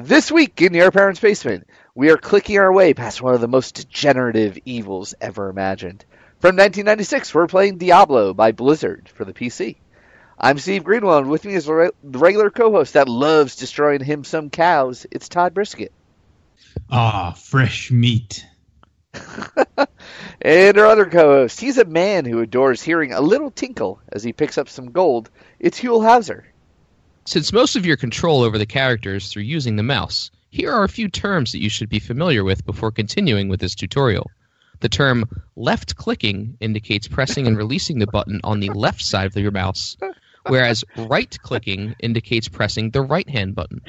This week in Your Parents' Basement, we are clicking our way past one of the most degenerative evils ever imagined. From 1996, we're playing Diablo by Blizzard for the PC. I'm Steve Greenwell, and with me is the regular co-host that loves destroying him some cows. It's Todd Brisket. Ah, fresh meat. And our other co-host, he's a man who adores hearing a little tinkle as he picks up some gold. It's Huell Hauser. Since most of your control over the characters through using the mouse, here are a few terms that you should be familiar with before continuing with this tutorial. The term left-clicking indicates pressing and releasing the button on the left side of your mouse, whereas right-clicking indicates pressing the right-hand button.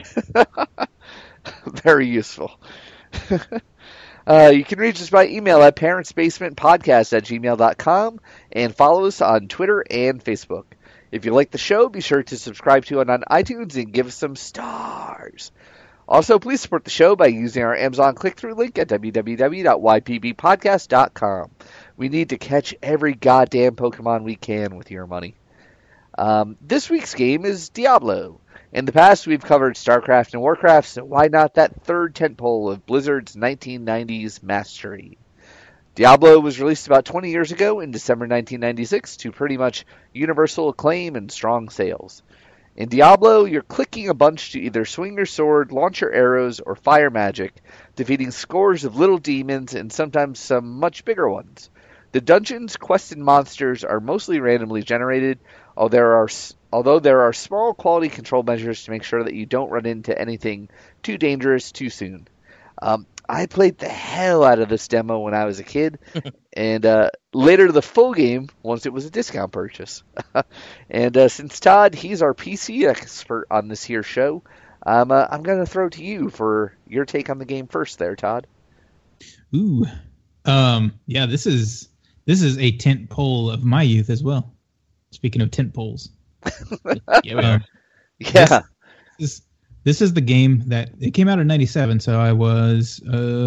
Very useful. You can reach us by email at parentsbasementpodcast@gmail.com and follow us on Twitter and Facebook. If you like the show, be sure to subscribe to it on iTunes and give us some stars. Also, please support the show by using our Amazon click-through link at www.ypbpodcast.com. We need to catch every goddamn Pokemon we can with your money. This week's game is Diablo. In the past, we've covered StarCraft and Warcraft, so why not that third tentpole of Blizzard's 1990s mastery? Diablo was released about 20 years ago in December 1996 to pretty much universal acclaim and strong sales. In Diablo, you're clicking a bunch to either swing your sword, launch your arrows, or fire magic, defeating scores of little demons and sometimes some much bigger ones. The dungeons, quests, and monsters are mostly randomly generated, although there are small quality control measures to make sure that you don't run into anything too dangerous too soon. I played the hell out of this demo when I was a kid, and later the full game once it was a discount purchase. And since Todd, he's our PC expert on this here show, I'm going to throw to you for your take on the game first there, Todd. Ooh. Yeah, this is a tent pole of my youth as well. Speaking of tent poles. Yeah, we are. Yeah. This is the game that it came out in 97, so I was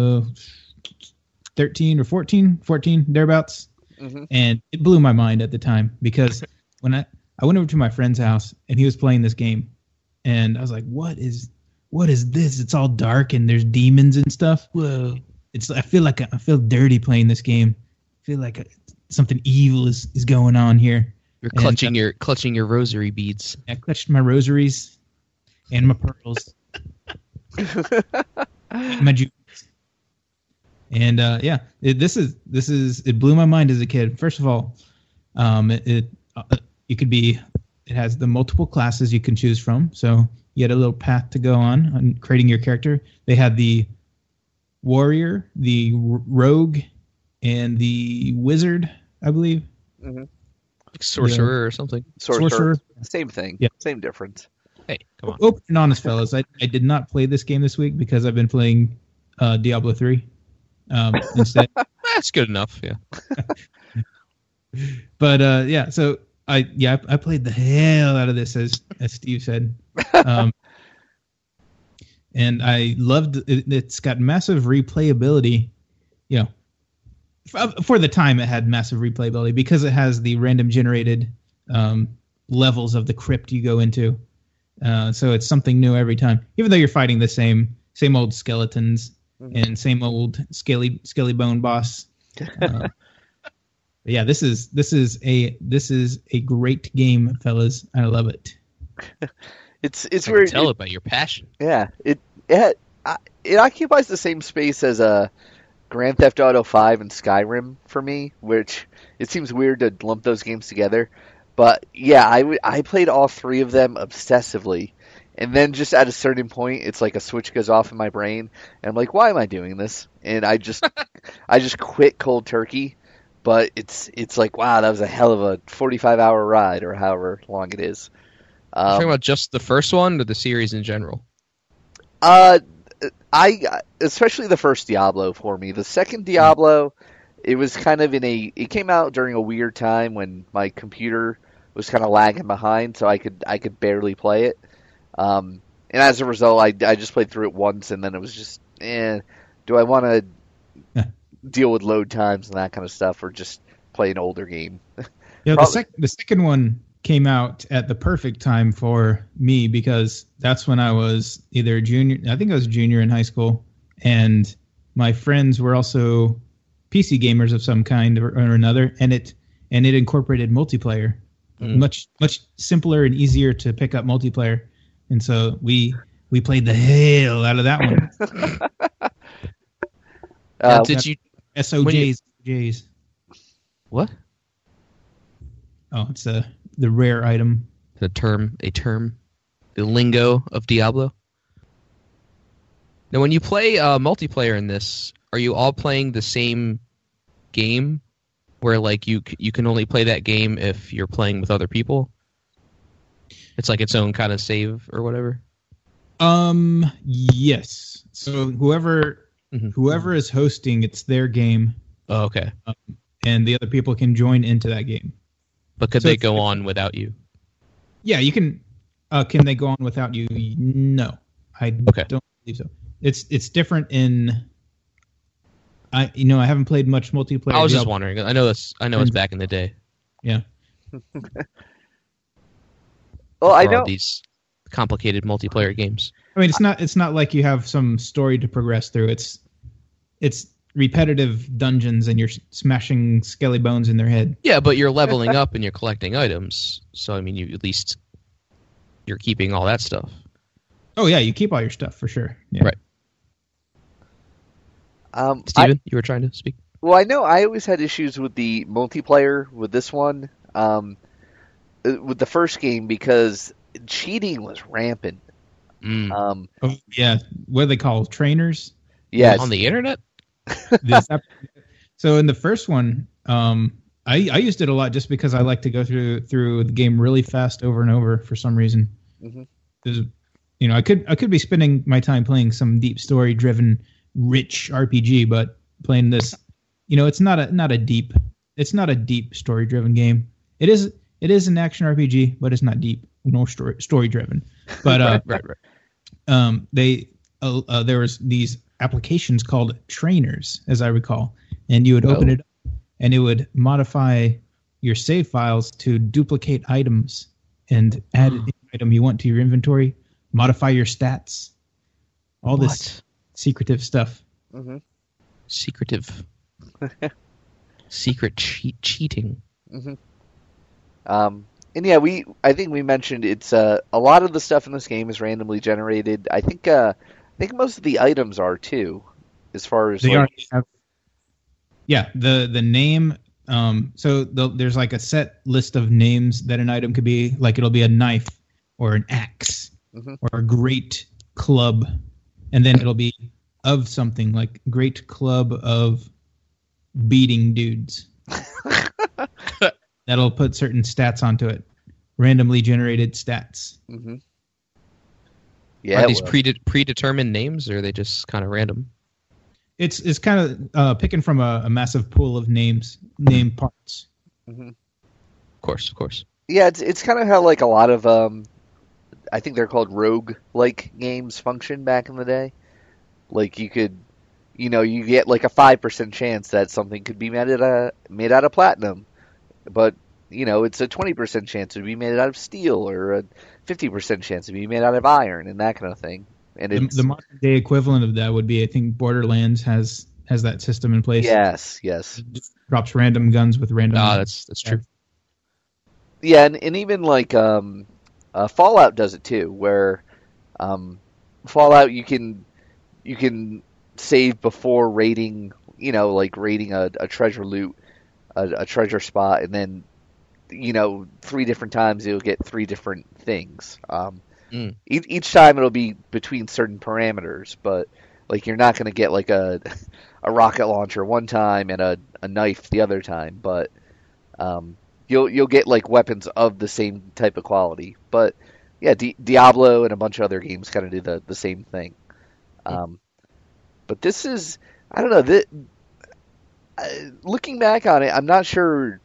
13 or 14 thereabouts. Mm-hmm. And it blew my mind at the time because when I went over to my friend's house and he was playing this game and I was like, what is this? It's all dark and there's demons and stuff. Whoa. I feel dirty playing this game. I feel like something evil is going on here. You're clutching your rosary beads. I clutched my rosaries and my pearls. And my jewels. And it blew my mind as a kid. First of all, it has the multiple classes you can choose from. So you had a little path to go on creating your character. They had the warrior, the rogue, and the wizard, I believe. Mm-hmm. Like sorcerer or something. Sorcerer. Same thing. Yeah. Same difference. Hey, come on. Open and honest, fellas. I did not play this game this week because I've been playing Diablo 3 instead. That's good enough, yeah. But so I played the hell out of this, as Steve said. And I loved it. It's got massive replayability. You know, for the time it had massive replayability because it has the random generated levels of the crypt you go into. So it's something new every time, even though you're fighting the same old skeletons and same old scaly bone boss. Yeah, this is a great game, fellas. I love it. It's I weird. can tell it by your passion. Yeah, it occupies the same space as Grand Theft Auto 5 and Skyrim for me, which it seems weird to lump those games together. But yeah, I played all three of them obsessively, and then just at a certain point, it's like a switch goes off in my brain, and I'm like, why am I doing this? And I just quit cold turkey. But it's like, wow, that was a hell of a 45-hour ride, or however long it is. You're talking about just the first one, or the series in general? Especially the first Diablo for me. The second Diablo, it was kind of it came out during a weird time when my computer was kind of lagging behind, so I could barely play it. And as a result, I just played through it once, and then it was just, do I want to deal with load times and that kind of stuff, or just play an older game? Yeah, the second one came out at the perfect time for me because that's when I was either junior. I think I was a junior in high school, and my friends were also PC gamers of some kind or another, and it incorporated multiplayer, much simpler and easier to pick up multiplayer, and so we played the hell out of that one. Did you SOJs? What? Oh, it's the rare item. A term, the lingo of Diablo. Now, when you play multiplayer in this, are you all playing the same game, where like you can only play that game if you're playing with other people? It's like its own kind of save or whatever. Yes. So whoever is hosting, it's their game. Oh, okay. And the other people can join into that game. But could they go on without you? Yeah, you can. Can they go on without you? No, I don't believe so. It's different in. I haven't played much multiplayer. I was just wondering. I know it's back in the day. Yeah. Well, I know all these complicated multiplayer games. I mean, it's not like you have some story to progress through. It's repetitive dungeons and you're smashing skelly bones in their head. Yeah, but you're leveling up and you're collecting items. So I mean, you're keeping all that stuff. Oh yeah, you keep all your stuff for sure. Yeah. Right. Steven, you were trying to speak? Well, I know I always had issues with the multiplayer with this one, with the first game, because cheating was rampant. Oh, yeah, what do they call trainers? Yes. On the internet? So in the first one, I used it a lot just because I like to go through the game really fast over and over for some reason. Mm-hmm. I could be spending my time playing some deep story driven rich RPG, but playing this, it's not a deep story driven game. It is an action RPG, but it's not deep nor story driven. But right. There was these applications called trainers, as I recall, and you would open it up and it would modify your save files to duplicate items and add an item you want to your inventory, modify your stats, all this secretive stuff. Mm-hmm. Secretive. Secret cheating. Mm-hmm. And yeah, I think we mentioned it's a lot of the stuff in this game is randomly generated. I think most of the items are too, as far as they are. Yeah, the name. So there's like a set list of names that an item could be. Like it'll be a knife or an axe or a great club, and then it'll be of something like great club of beating dudes. That'll put certain stats onto it, randomly generated stats. Mm-hmm. Yeah, are these predetermined names, or are they just kind of random? It's kind of picking from a massive pool of name parts. Mm-hmm. Of course. Yeah, it's kind of how like a lot of I think they're called rogue-like games function back in the day. Like you could, you get like a 5% chance that something could be made out of platinum. But, it's a 20% chance to be made out of steel, or a 50% chance to be made out of iron, and that kind of thing. And the modern day equivalent of that would be, I think, Borderlands has that system in place. Yes. It drops random guns with random. That's true. Yeah, and even like Fallout does it too, where Fallout you can save before raiding, raiding a treasure loot. A treasure spot, and then 3 different times you'll get 3 different things. Each time it'll be between certain parameters, but like you're not going to get like a rocket launcher one time and a knife the other time, but you'll get like weapons of the same type of quality. But yeah, Diablo and a bunch of other games kind of do the same thing. But this is, I don't know, looking back on it, I'm not sure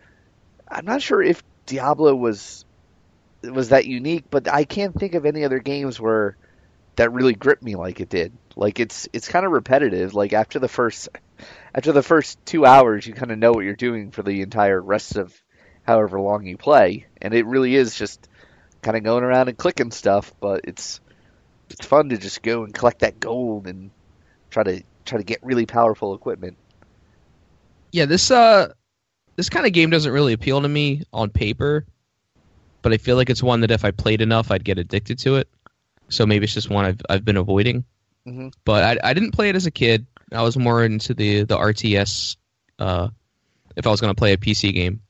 if Diablo was that unique, but I can't think of any other games that really gripped me like it did. Like it's kind of repetitive. Like after the first 2 hours, you kind of know what you're doing for the entire rest of however long you play, and it really is just kind of going around and clicking stuff. But it's fun to just go and collect that gold and try to get really powerful equipment. Yeah, this kind of game doesn't really appeal to me on paper, but I feel like it's one that if I played enough, I'd get addicted to it. So maybe it's just one I've been avoiding. Mm-hmm. But I didn't play it as a kid. I was more into the RTS. If I was going to play a PC game,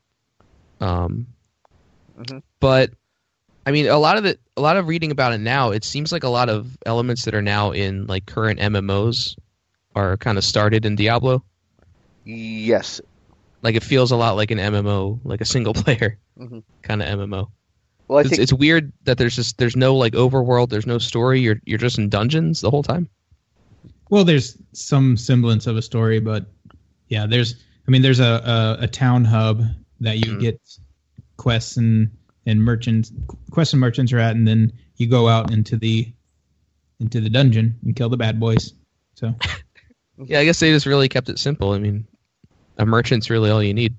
but I mean, a lot of reading about it now, it seems like a lot of elements that are now in like current MMOs are kind of started in Diablo. Yes, like it feels a lot like an MMO, like a single player kind of MMO. Well, it's weird that there's no like overworld, there's no story. You're just in dungeons the whole time. Well, there's some semblance of a story, but yeah, there's a town hub that you get quests and merchants are at, and then you go out into the dungeon and kill the bad boys. So yeah, I guess they just really kept it simple. I mean, a merchant's really all you need.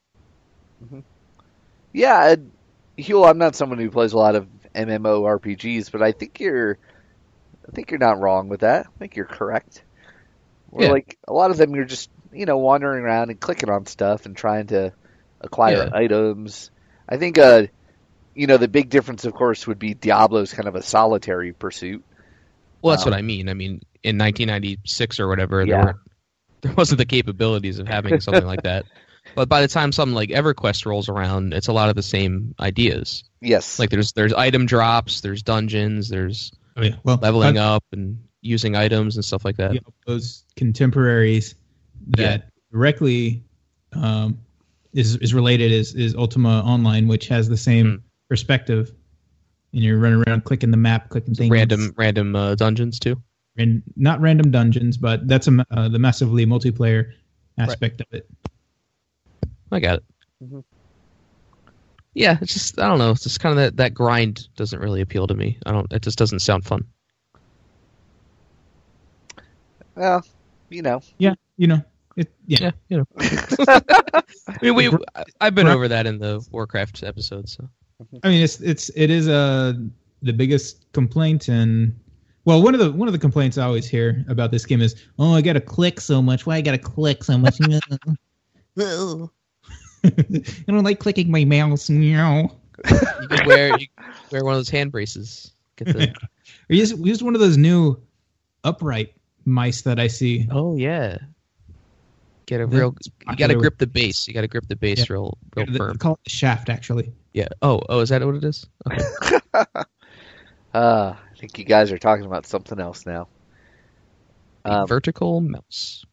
Yeah, Huel, I'm not someone who plays a lot of MMORPGs, but I think you're not wrong with that. I think you're correct. Like a lot of them, you're just wandering around and clicking on stuff and trying to acquire items. I think the big difference, of course, would be Diablo's kind of a solitary pursuit. Well, that's what I mean. I mean, in 1996 or whatever, there wasn't the capabilities of having something like that. But by the time something like EverQuest rolls around, it's a lot of the same ideas. Yes. Like there's item drops, there's dungeons, there's leveling up and using items and stuff like that. Those contemporaries that directly is related is Ultima Online, which has the same perspective. And you're running around clicking the map, clicking things. Random dungeons too? And not random dungeons, but that's the massively multiplayer aspect of it. I got it. Yeah, it's just, I don't know. It's just kind of that grind doesn't really appeal to me. It just doesn't sound fun. Well, Yeah, Yeah, I mean, I've been over that in the Warcraft episode, so. I mean, it is the biggest complaint, and well, one of the complaints I always hear about this game is, I gotta click so much. Why I gotta click so much? I don't like clicking my mouse. You could wear one of those hand braces. Or use one of those new upright mice that I see. Oh yeah. Get a real. You got to grip the base. You got to grip the base real firm. Call it the shaft, actually. Yeah. Oh, is that what it is? Okay. I think you guys are talking about something else now. Vertical mouse.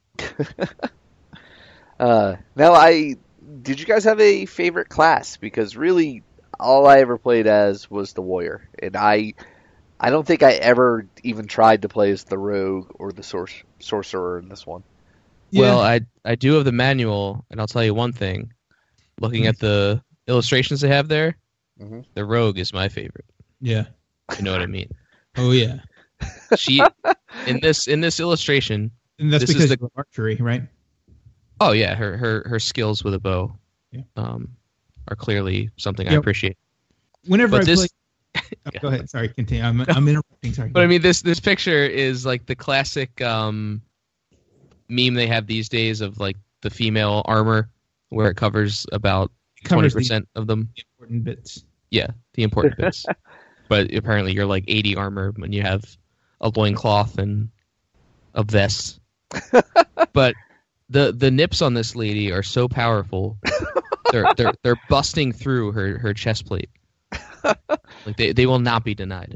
Did you guys have a favorite class? Because really, all I ever played as was the warrior, and I don't think I ever even tried to play as the rogue or the sorcerer in this one. Yeah. Well, I do have the manual, and I'll tell you one thing. Looking at the illustrations they have there, the rogue is my favorite. Yeah. You know what I mean? Oh yeah. She in this illustration. And that's because of archery, right? Oh yeah, her skills with a bow are clearly something I appreciate. Whenever I play, go ahead. Sorry, continue. I'm interrupting. Sorry. But I mean, this picture is like the classic meme they have these days of like the female armor, where it covers about 20% of them. The important bits. Yeah, the important bits. But apparently, you're like 80 armor when you have a loincloth and a vest. But the nips on this lady are so powerful. They're busting through her chest plate. Like they will not be denied.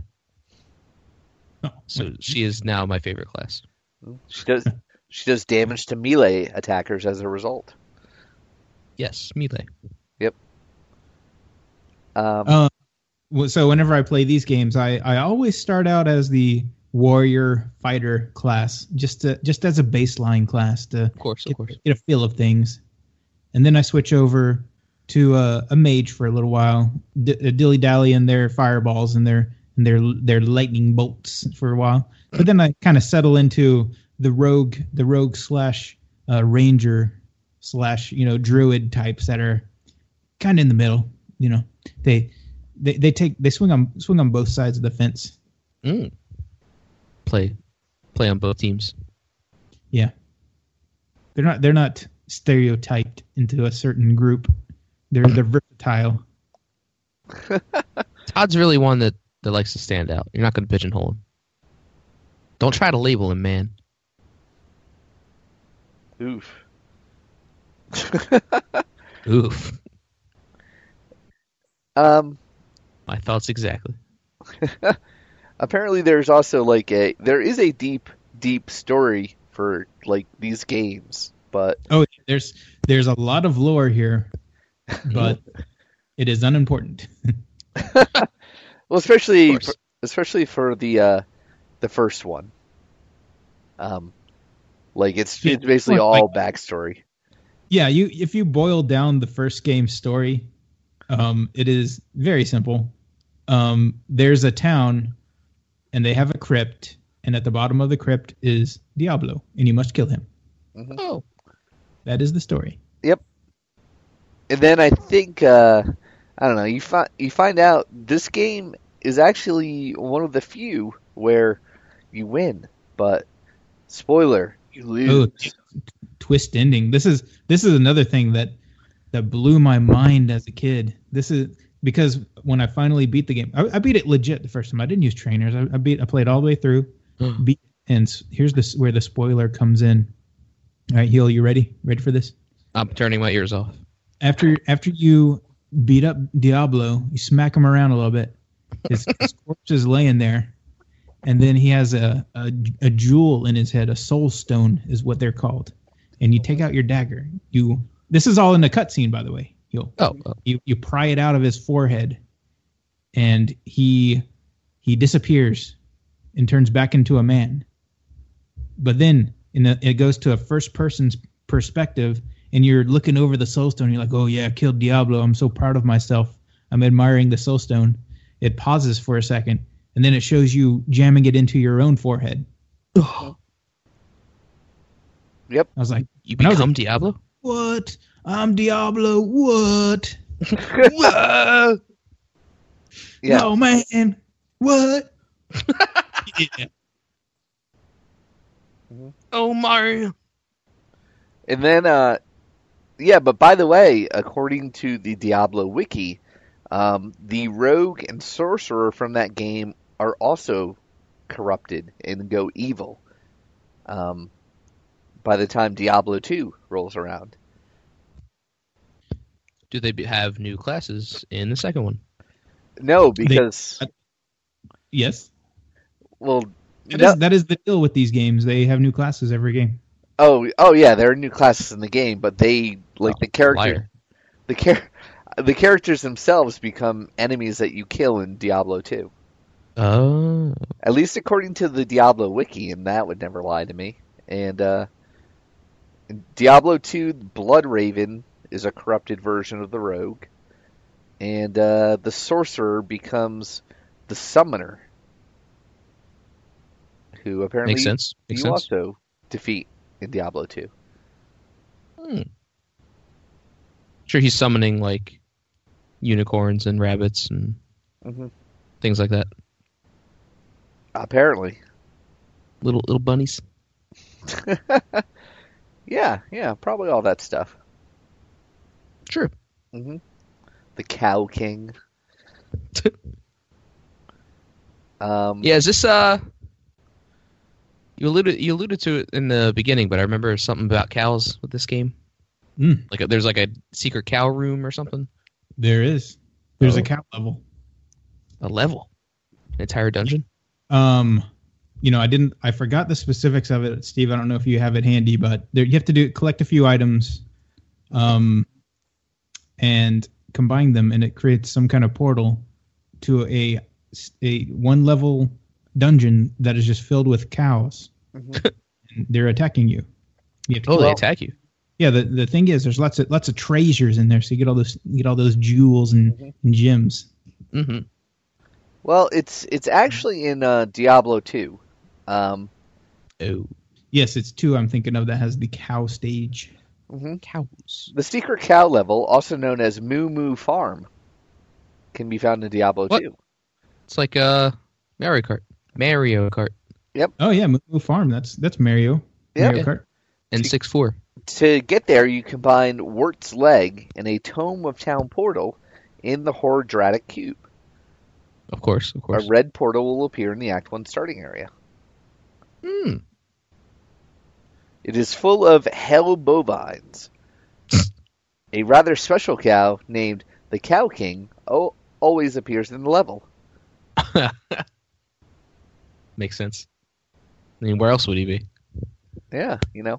So she is now my favorite class. She does damage to melee attackers as a result. Yes, melee. Yep. So whenever I play these games, I always start out as the warrior fighter class, just as a baseline class to of course. Get a feel of things, and then I switch over to a mage for a little while, dilly dally in their fireballs and their lightning bolts for a while, but then I kind of settle into the rogue / ranger / druid types that are kind of in the middle. they swing on both sides of the fence. Play on both teams. Yeah, they're not stereotyped into a certain group. They're versatile. Todd's really one that likes to stand out. You're not going to pigeonhole him. Don't try to label him, man. Oof. Oof. My thoughts exactly. Apparently, there's also there is a deep story for these games, but there's a lot of lore here, but it is unimportant. Well, especially for the first one. It's basically all backstory. Yeah, if you boil down the first game's story, it is very simple. There's a town, and they have a crypt, and at the bottom of the crypt is Diablo, and you must kill him. Mm-hmm. Oh, that is the story. Yep. And then I think I don't know. You find out this game is actually one of the few where you win, but spoiler, you lose. Twist ending. This is another thing that blew my mind as a kid. This is because when I finally beat the game, I beat it legit the first time. I didn't use trainers. I played all the way through. And here's where the spoiler comes in. All right, Heel, you ready? Ready for this? I'm turning my ears off. After you beat up Diablo, you smack him around a little bit. His corpse is laying there, and then he has a jewel in his head. A soul stone is what they're called. And you take out your dagger. This is all in the cutscene, by the way. You pry it out of his forehead, and he disappears and turns back into a man. But then it goes to a first person's perspective, and you're looking over the soul stone. You're like, oh yeah, I killed Diablo. I'm so proud of myself. I'm admiring the soul stone. It pauses for a second, and then it shows you jamming it into your own forehead. Yep. I was like, you become Diablo? What? I'm Diablo. What? Yeah. No, man. What? Yeah. Oh, Mario. And then, but by the way, according to the Diablo wiki, the rogue and sorcerer from that game are also corrupted and go evil by the time Diablo 2 rolls around. Do they have new classes in the second one? No, because... Yes. Well... That is the deal with these games. They have new classes every game. Oh yeah, there are new classes in the game, but they the character, the characters themselves become enemies that you kill in Diablo 2. Oh. At least according to the Diablo wiki, and that would never lie to me. And in Diablo 2, Blood Raven is a corrupted version of the rogue, and the sorcerer becomes the summoner, who apparently Makes sense. Also defeat in Diablo 2. Sure, he's summoning unicorns and rabbits and things like that. Apparently, little bunnies. yeah, probably all that stuff. True. The Cow King. Yeah, is this You alluded to it in the beginning, but I remember something about cows with this game. There's a secret cow room or something. There is. There's a cow level. A level? An entire dungeon? I forgot the specifics of it, Steve. I don't know if you have it handy, but you have to collect a few items, and combine them, and it creates some kind of portal to a one level dungeon that is just filled with cows. And they're attacking you. They attack you. Yeah, the thing is, there's lots of treasures in there, so you get all those jewels and gems. Mm-hmm. Well, it's actually in Diablo 2. Oh, yes, it's 2. I'm thinking of that has the cow stage. Cows. The secret cow level, also known as Moo Moo Farm, can be found in Diablo What? 2. It's like Mario Kart. Mario Kart. Oh yeah, Moo Farm. That's Mario. Yeah. Mario Kart. And 6-4. To get there, you combine Wirt's Leg and a Tome of Town portal in the Hoardratic Cube. Of course. A red portal will appear in the Act 1 starting area. Hmm. It is full of hell bovines. A rather special cow named the Cow King always appears in the level. Makes sense. I mean, where else would he be? Yeah,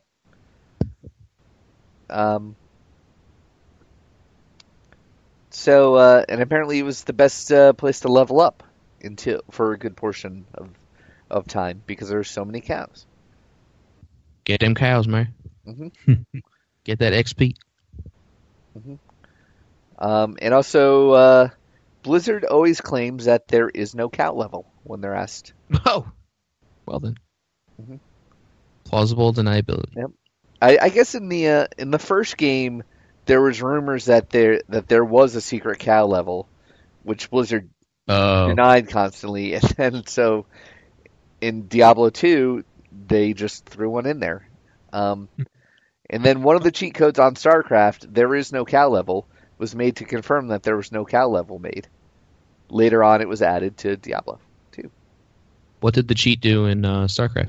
and apparently it was the best place to level up for a good portion of time because there's so many cows. Get them cows, man. Mm-hmm. Get that XP. Mm-hmm. And also, Blizzard always claims that there is no cow level when they're asked. Oh, well then. Mm-hmm. Plausible deniability. Yep. I guess in the first game there was rumors that there was a secret cow level, which Blizzard denied constantly, and then so in Diablo 2 they just threw one in there. And then one of the cheat codes on StarCraft, there is no cow level, was made to confirm that there was no cow level made. Later on, it was added to Diablo 2. What did the cheat do in StarCraft?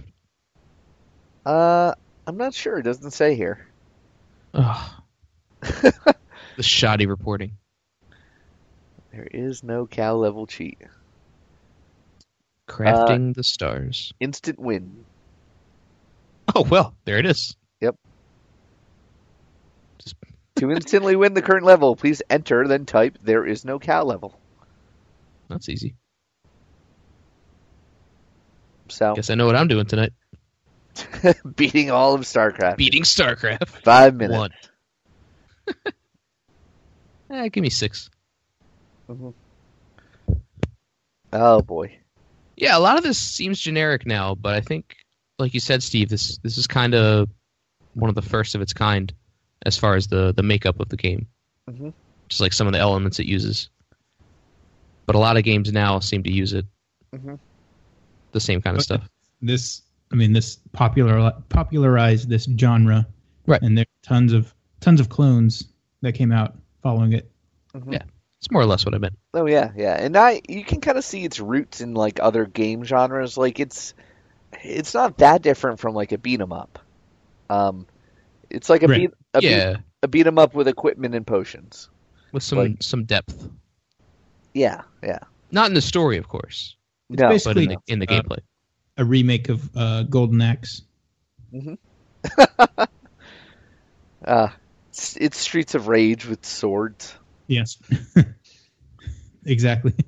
I'm not sure. It doesn't say here. Oh. The shoddy reporting. There is no cow level cheat. Crafting the stars. Instant win. Oh, well, there it is. Yep. To instantly win the current level, please enter, then type, there is no cow level. That's easy. So, guess I know what I'm doing tonight. beating all of StarCraft. Beating StarCraft. 5 minutes. 1. Give me 6. Mm-hmm. Oh, boy. Yeah, a lot of this seems generic now, but I think, like you said, Steve, this is kind of one of the first of its kind as far as the makeup of the game. Mm-hmm. Just like some of the elements it uses. But a lot of games now seem to use it. Mm-hmm. The same kind of stuff. This popularized this genre, right? And there are tons of clones that came out following it. Mm-hmm. Yeah, it's more or less what I meant. Oh yeah, and you can kind of see its roots in like other game genres. Like it's not that different from like a beat 'em up. It's like a beat 'em up with equipment and potions with some depth. Yeah. Not in the story, of course. It's basically but in the gameplay. A remake of Golden Axe. Mm-hmm. It's Streets of Rage with swords. Yes. Exactly.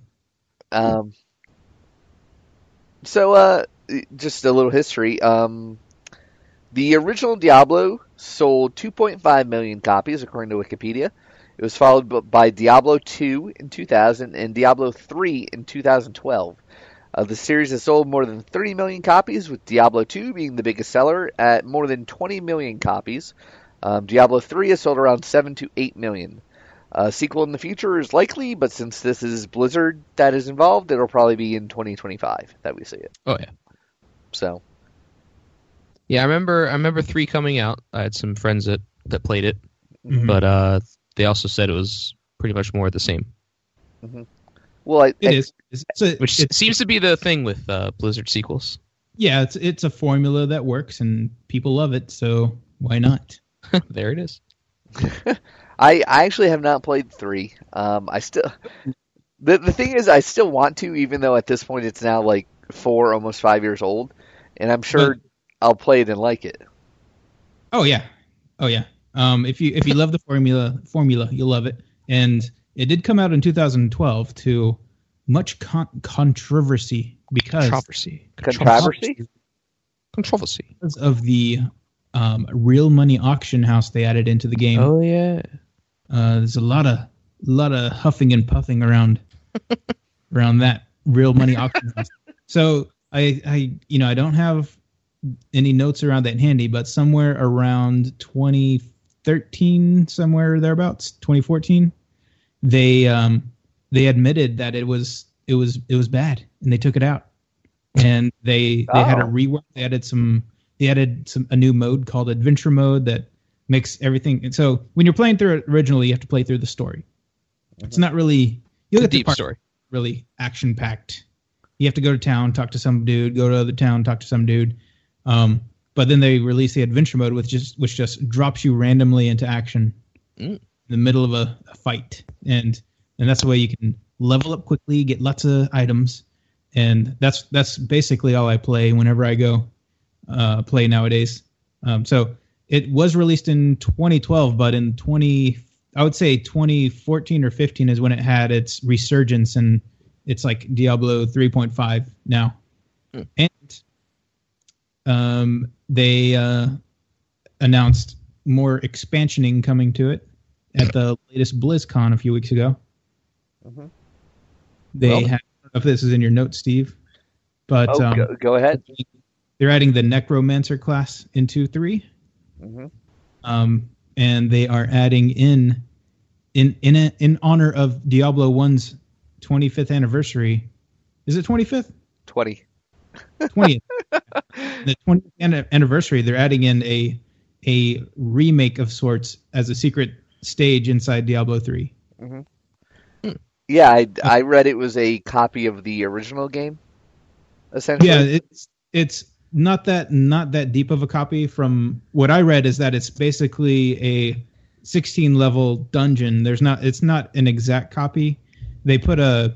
So, just a little history. The original Diablo sold 2.5 million copies, according to Wikipedia. It was followed by Diablo 2 in 2000 and Diablo 3 in 2012. The series has sold more than 30 million copies, with Diablo 2 being the biggest seller at more than 20 million copies. Diablo 3 has sold around 7 to 8 million. A sequel in the future is likely, but since this is Blizzard that is involved, it'll probably be in 2025 that we see it. Oh, yeah. So. Yeah, I remember 3 coming out. I had some friends that played it, mm-hmm. but they also said it was pretty much more of the same. Mm-hmm. Well, it is. Which seems to be the thing with Blizzard sequels. Yeah, it's a formula that works and people love it, so why not? There it is. I actually have not played 3. I still the thing is I still want to, even though at this point it's now like 4, almost 5 years old, and I'm sure I'll play it and like it. Oh yeah. If you love the formula, you'll love it. And it did come out in 2012 to much controversy because controversy because of the real money auction house they added into the game. Oh yeah. There's a lot of huffing and puffing around that real money auction house. So I don't have any notes around that handy, but somewhere around 2013, somewhere thereabouts, 2014, they they admitted that it was bad, and they took it out. And they had a rework. They added a new mode called Adventure Mode that makes everything. And so when you're playing through it originally, you have to play through the story. It's not really a deep story. Really action packed. You have to go to town, talk to some dude, go to other town, talk to some dude. But then they release the Adventure Mode, which just drops you randomly into action in the middle of a fight, and that's the way you can level up quickly, get lots of items, and that's basically all I play whenever I go play nowadays. So it was released in 2012, but in I would say 2014 or 15 is when it had its resurgence, and it's like Diablo 3.5 now. And they announced more expansioning coming to it at the latest BlizzCon a few weeks ago. Mm-hmm. I don't know if this is in your notes, Steve, but go ahead. They're adding the Necromancer class in 2.3. Mm-hmm. And they are adding in honor of Diablo 1's 25th anniversary. Is it 25th? 20th. The 20th anniversary, they're adding in a remake of sorts as a secret stage inside Diablo 3. Mm-hmm. Yeah, I read it was a copy of the original game, essentially. Yeah, it's not that deep of a copy. From what I read, is that it's basically a 16 level dungeon. It's not an exact copy. They put a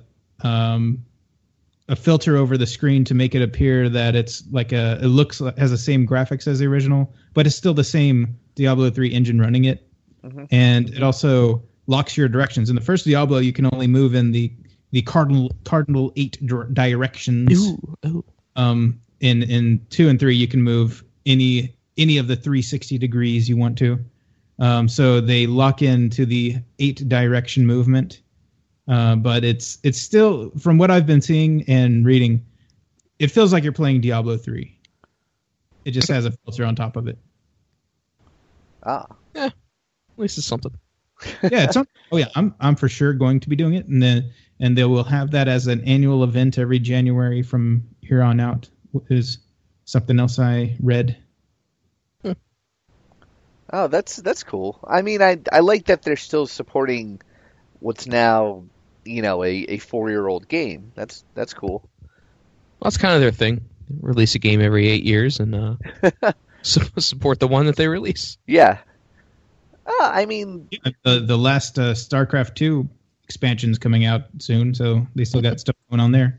filter over the screen to make it appear that it's has the same graphics as the original, but it's still the same Diablo 3 engine running it. Mm-hmm. And it also locks your directions. In the first Diablo, you can only move in the cardinal 8 directions. Ooh. In 2 and 3, you can move any of the 360 degrees you want to. So they lock into the 8 direction movement. But it's still, from what I've been seeing and reading, it feels like you're playing Diablo 3. It just has a filter on top of it. Ah, yeah, at least it's something. Yeah, I'm for sure going to be doing it, and they will have that as an annual event every January from here on out. Is something else I read. Oh, that's cool. I mean, I like that they're still supporting what's now, a 4-year-old game. That's cool. Well, that's kind of their thing. They release a game every 8 years and support the one that they release. Yeah. I mean, the last StarCraft 2 expansion's coming out soon, so they still got stuff going on there.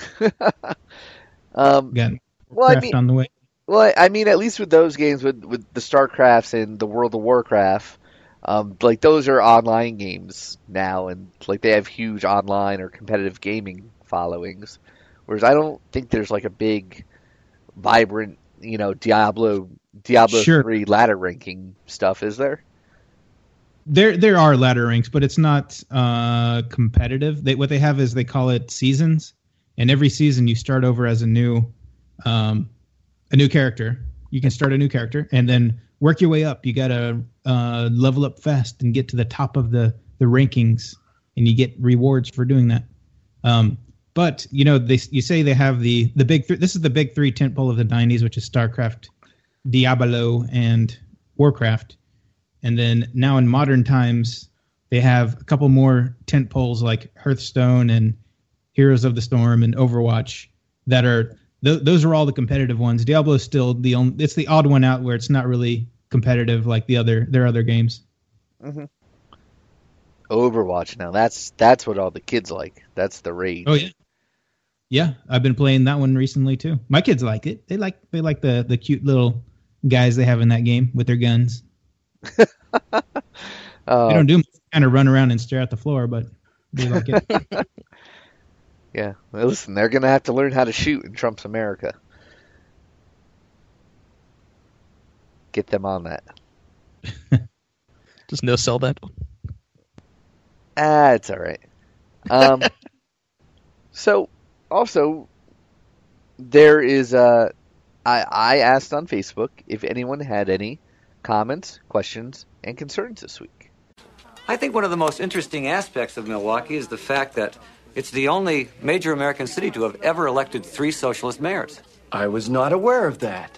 Got Warcraft on the way. Well, I mean, at least with those games, with the StarCrafts and the World of Warcraft, those are online games now, and they have huge online or competitive gaming followings. Whereas I don't think there's a big, vibrant, Diablo sure. 3 ladder ranking stuff, is there? There are ladder ranks, but it's not competitive. What they have is they call it seasons, and every season you start over as a new character. You can start a new character and then work your way up. You got to level up fast and get to the top of the rankings, and you get rewards for doing that. But you say they have the big three. This is the big three tentpole of the 90s, which is StarCraft, Diablo, and Warcraft. And then now in modern times, they have a couple more tentpoles like Hearthstone and Heroes of the Storm and Overwatch that are those are all the competitive ones. Diablo is still it's the odd one out where it's not really competitive like their other games. Mm-hmm. Overwatch, now that's what all the kids like. That's the rage. Oh yeah, yeah. I've been playing that one recently too. My kids like it. They like the cute little guys they have in that game with their guns. They don't do much, kind of run around and stare at the floor, but they like it. Yeah, well, listen, they're going to have to learn how to shoot in Trump's America. Get them on that. Just no sell that one. It's all right. So, also, there is I asked on Facebook if anyone had any comments, questions, and concerns this week. I think one of the most interesting aspects of Milwaukee is the fact that it's the only major American city to have ever elected 3 socialist mayors. I was not aware of that.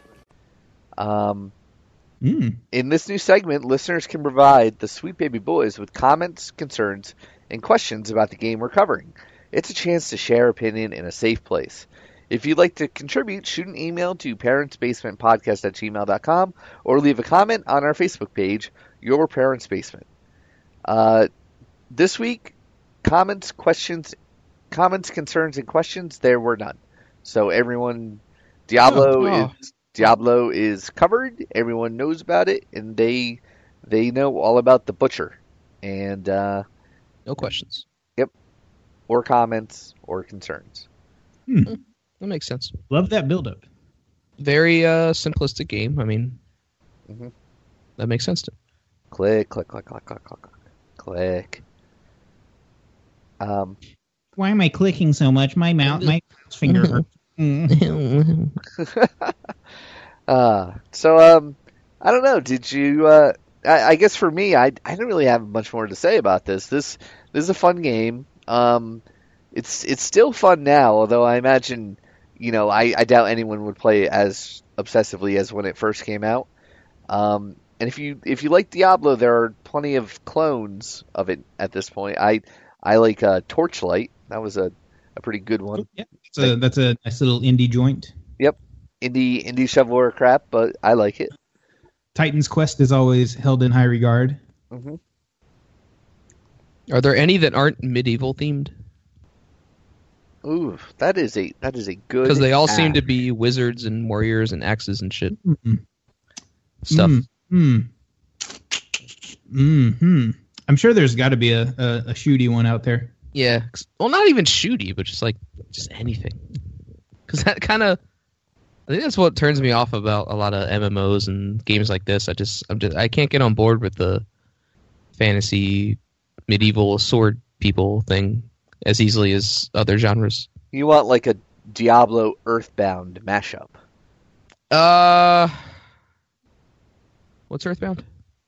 In this new segment, listeners can provide the Sweet Baby Boys with comments, concerns, and questions about the game we're covering. It's a chance to share opinion in a safe place. If you'd like to contribute, shoot an email to parentsbasementpodcast@gmail.com or leave a comment on our Facebook page, Your Parents Basement. This week, comments, concerns, and questions, there were none. So everyone, Diablo is covered. Everyone knows about it, and they know all about the Butcher. And no questions. Yep. Or comments or concerns. That makes sense. Love that build-up. Very simplistic game. I mean, that makes sense to me. Click, click, click, click, click, click, click. Why am I clicking so much? My mouse finger hurts. So I don't know. Did you? I guess for me, I don't really have much more to say about this. This is a fun game. It's still fun now, although I imagine, I doubt anyone would play it as obsessively as when it first came out. And if you like Diablo, there are plenty of clones of it at this point. I like Torchlight. That was a pretty good one. Yeah, that's a nice little indie joint. Yep, indie shovelware crap, but I like it. Titan's Quest is always held in high regard. Mm-hmm. Are there any that aren't medieval themed? Ooh, that is a good. Because they all seem to be wizards and warriors and axes and shit stuff. I'm sure there's got to be a shooty one out there. Yeah, well, not even shooty, but just anything. Because that kind of, I think that's what turns me off about a lot of MMOs and games like this. I can't get on board with the fantasy medieval sword people thing as easily as other genres. You want like a Diablo Earthbound mashup? What's Earthbound?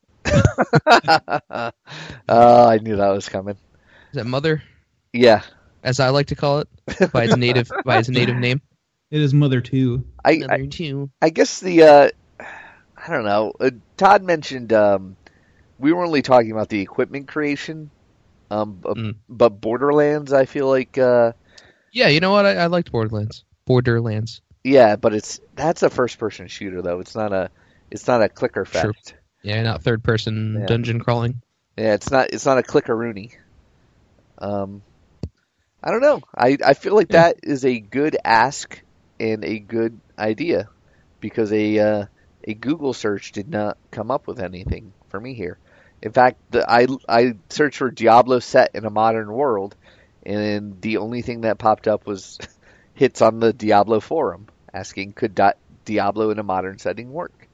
I knew that was coming. Is that Mother? Yeah, as I like to call it, by its native name. It is Mother 2. Mother 2. I guess I don't know. Todd mentioned we were only talking about the equipment creation, but Borderlands, I feel like. Yeah, you know what? I liked Borderlands. Yeah, but that's a first-person shooter though. It's not a clicker fest. Sure. Yeah, not third-person dungeon crawling. Yeah, it's not a clickaroony. I don't know. I feel like that is a good ask and a good idea because a Google search did not come up with anything for me here. In fact, I searched for Diablo set in a modern world, and the only thing that popped up was hits on the Diablo forum asking, could Diablo in a modern setting work?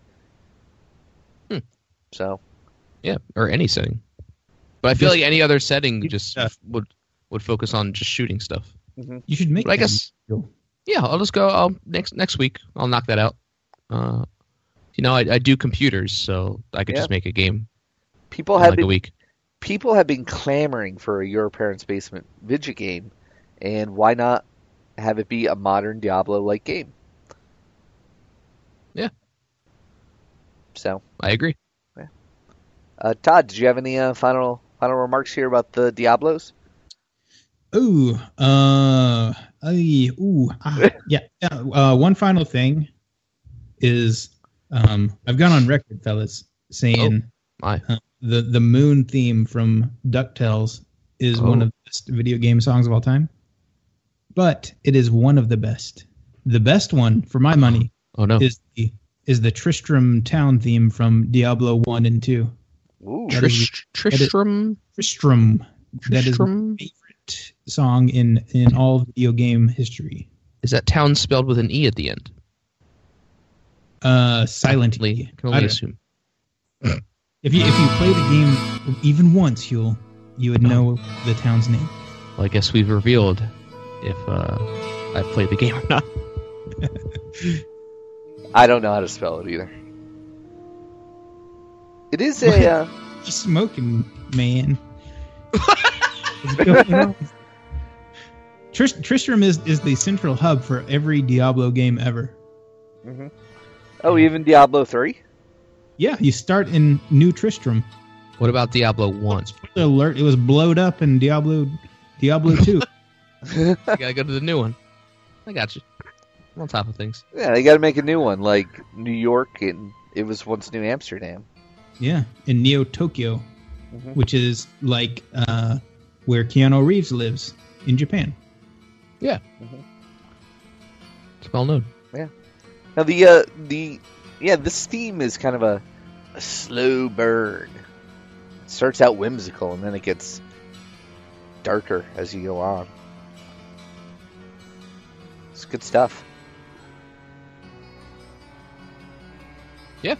So, yeah, or any setting. But I feel like any other setting just would focus on just shooting stuff. Mm-hmm. You should make. But I guess. Yeah, I'll just go. Next week. I'll knock that out. I do computers, so I could just make a game. People have a week. People have been clamoring for a Your Parents Basement video game, and why not have it be a modern Diablo-like game? Yeah. So I agree. Yeah. Todd, did you have any final remarks here about the Diablos? One final thing is I've gone on record, fellas, saying the moon theme from DuckTales is one of the best video game songs of all time. But it is one of the best. The best one, for my money, is the Tristram town theme from Diablo 1 and 2. Ooh. Tristram. That is my favorite song in all video game history. Is that town spelled with an E at the end? Silently. Can only assume. If you play the game even once, you would know the town's name. Well, I guess we've revealed if I played the game or not. I don't know how to spell it either. It is a You smoking, man. What's going on? Tristram is the central hub for every Diablo game ever. Mm-hmm. Oh, even Diablo 3? Yeah, you start in New Tristram. What about Diablo 1? Spoiler alert, it was blowed up in Diablo 2. You gotta go to the new one. I got you. I'm on top of things. Yeah, they got to make a new one, like New York, and it was once New Amsterdam. Yeah, in Neo Tokyo, which is like where Keanu Reeves lives in Japan. Yeah. It's well known. Yeah. Now this theme is kind of a slow burn. It starts out whimsical and then it gets darker as you go on. It's good stuff. Yeah.